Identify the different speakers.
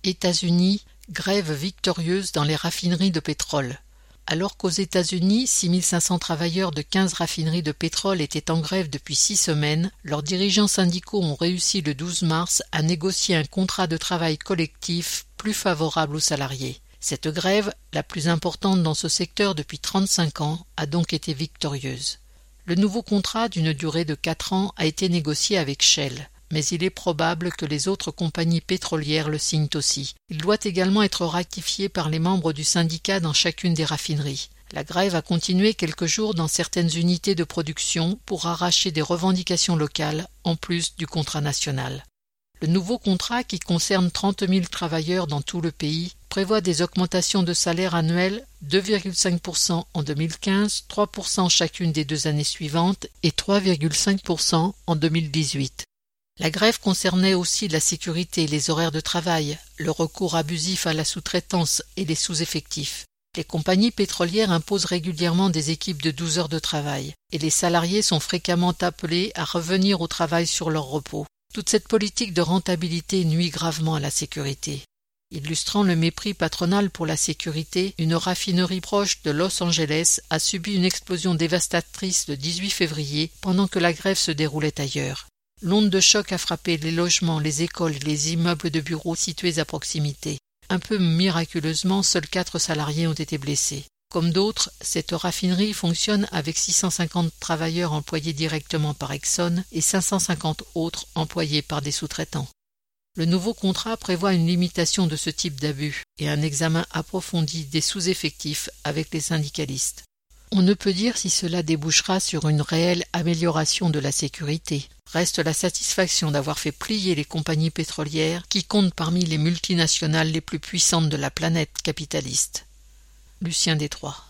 Speaker 1: États-Unis, grève victorieuse dans les raffineries de pétrole. Alors qu'aux États-Unis, 6500 travailleurs de 15 raffineries de pétrole étaient en grève depuis 6 semaines, leurs dirigeants syndicaux ont réussi le 12 mars à négocier un contrat de travail collectif plus favorable aux salariés. Cette grève, la plus importante dans ce secteur depuis 35 ans, a donc été victorieuse. Le nouveau contrat d'une durée de 4 ans a été négocié avec Shell, mais il est probable que les autres compagnies pétrolières le signent aussi. Il doit également être ratifié par les membres du syndicat dans chacune des raffineries. La grève a continué quelques jours dans certaines unités de production pour arracher des revendications locales, en plus du contrat national. Le nouveau contrat, qui concerne 30 000 travailleurs dans tout le pays, prévoit des augmentations de salaire annuelles 2,5% en 2015, 3% chacune des 2 années suivantes et 3,5% en 2018. La grève concernait aussi la sécurité, les horaires de travail, le recours abusif à la sous-traitance et les sous-effectifs. Les compagnies pétrolières imposent régulièrement des équipes de 12 heures de travail et les salariés sont fréquemment appelés à revenir au travail sur leur repos. Toute cette politique de rentabilité nuit gravement à la sécurité. Illustrant le mépris patronal pour la sécurité, une raffinerie proche de Los Angeles a subi une explosion dévastatrice le 18 février pendant que la grève se déroulait ailleurs. L'onde de choc a frappé les logements, les écoles et les immeubles de bureaux situés à proximité. Un peu miraculeusement, seuls 4 salariés ont été blessés. Comme d'autres, cette raffinerie fonctionne avec 650 travailleurs employés directement par Exxon et 550 autres employés par des sous-traitants. Le nouveau contrat prévoit une limitation de ce type d'abus et un examen approfondi des sous-effectifs avec les syndicalistes. On ne peut dire si cela débouchera sur une réelle amélioration de la sécurité. Reste la satisfaction d'avoir fait plier les compagnies pétrolières qui comptent parmi les multinationales les plus puissantes de la planète capitaliste. Lucien Détroit.